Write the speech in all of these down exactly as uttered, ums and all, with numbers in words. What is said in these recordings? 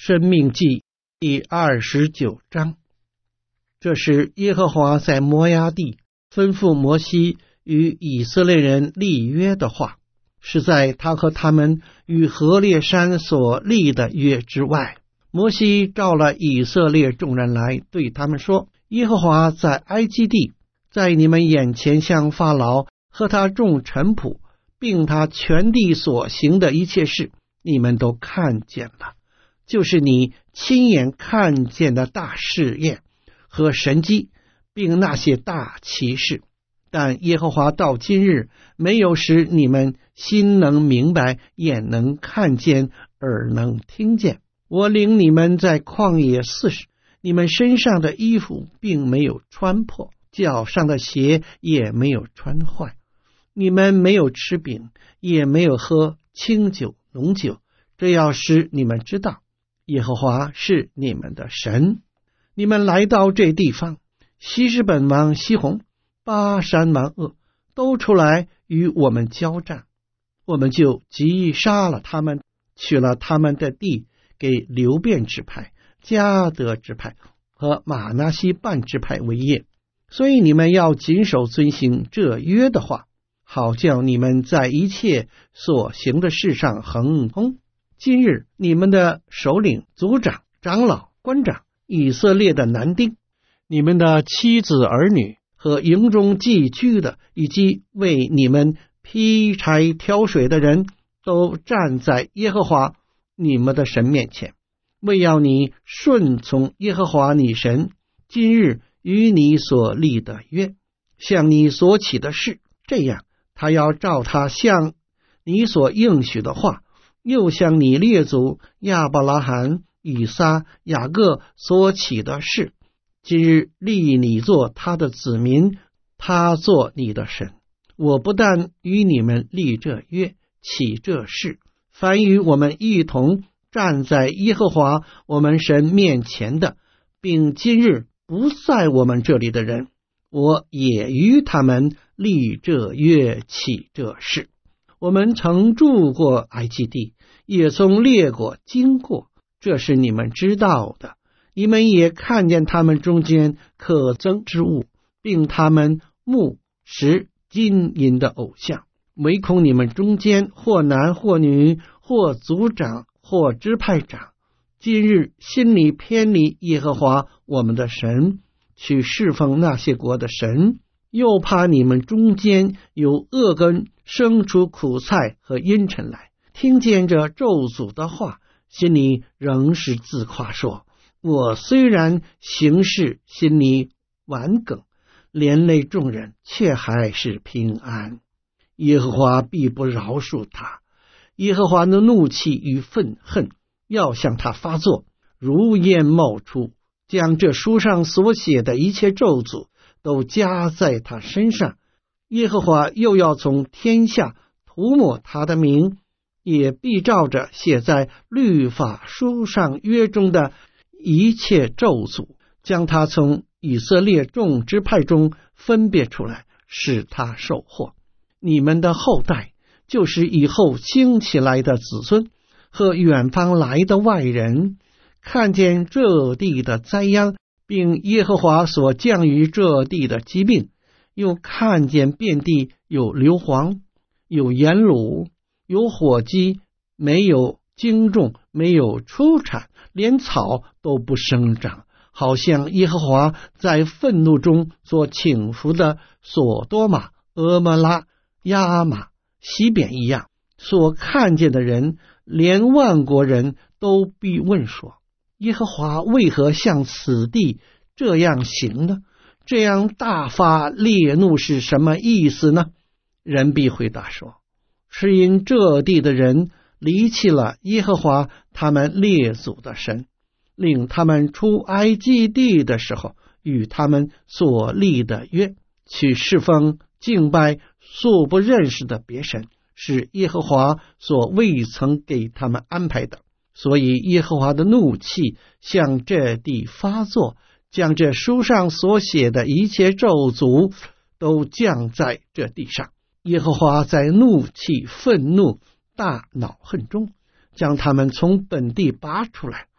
申命记第二十九章。这是耶和华在摩押地吩咐摩西与以色列人立约的话，是在他和他们与何烈山所立的约之外。摩西召了以色列众人来，对他们说：耶和华在埃及地，在你们眼前向法老和他众臣仆，并他全地所行的一切事，你们都看见了，就是你亲眼看见的大试验和神迹，并那些大奇事。但耶和华到今日没有使你们心能明白，眼能看见，耳能听见。我领你们在旷野四十，你们身上的衣服并没有穿破，脚上的鞋也没有穿坏。你们没有吃饼，也没有喝清酒浓酒，这要使你们知道耶和华是你们的神。你们来到这地方，西施本王西宏、巴珊王噩都出来与我们交战，我们就击杀了他们，取了他们的地，给流便支派、迦得支派和玛拿西半支派为业。所以你们要谨守遵行这约的话，好叫你们在一切所行的事上亨通。今日你们的首领、族长、长老、官长、以色列的男丁，你们的妻子儿女和营中寄居的，以及为你们劈柴挑水的人，都站在耶和华你们的神面前，为要你顺从耶和华你神今日与你所立的约，向你所起的事，这样他要照他向你所应许的话，又向你列祖亚伯拉罕、以撒、雅各所起的事，今日立你做他的子民，他做你的神。我不但与你们立这约，起这事，凡与我们一同站在耶和华我们神面前的，并今日不在我们这里的人，我也与他们立这约，起这事。我们曾住过埃及地，也从列国经过，这是你们知道的。你们也看见他们中间可憎之物，并他们木石金银的偶像，唯恐你们中间或男或女，或族长或支派长，今日心里偏离耶和华我们的神，去侍奉那些国的神，又怕你们中间有恶根生出苦菜和阴沉来，听见这咒诅的话，心里仍是自夸说：我虽然行事心里顽梗，连累众人，却还是平安。耶和华必不饶恕他，耶和华的怒气与愤恨要向他发作，如烟冒出，将这书上所写的一切咒诅都加在他身上。耶和华又要从天下涂抹他的名，也必照着写在律法书上约中的一切咒诅，将他从以色列众支派中分别出来，使他受祸。你们的后代，就是以后兴起来的子孙和远方来的外人，看见这地的灾殃，并耶和华所降于这地的疾病，又看见遍地有硫磺，有盐卤，有火鸡，没有经种，没有出产，连草都不生长，好像耶和华在愤怒中所倾覆的索多玛、俄摩拉、亚玛、西扁一样。所看见的人，连万国人都必问说：耶和华为何向此地这样行呢？这样大发烈怒是什么意思呢？人必回答说：是因这地的人离弃了耶和华他们列祖的神，领他们出埃及地的时候与他们所立的约，去侍奉敬拜素不认识的别神，是耶和华所未曾给他们安排的。所以耶和华的怒气向这地发作，将这书上所写的一切咒诅都降在这地上。耶和华在怒气、愤怒、大恼恨中，将他们从本地拔出来，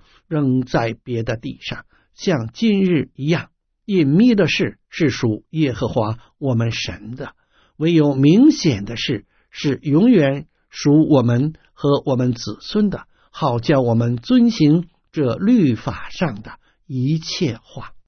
仍在别的地上，像今日一样。隐秘的事是属耶和华我们神的，唯有明显的事是永远属我们和我们子孙的，好叫我们遵行这律法上的一切话。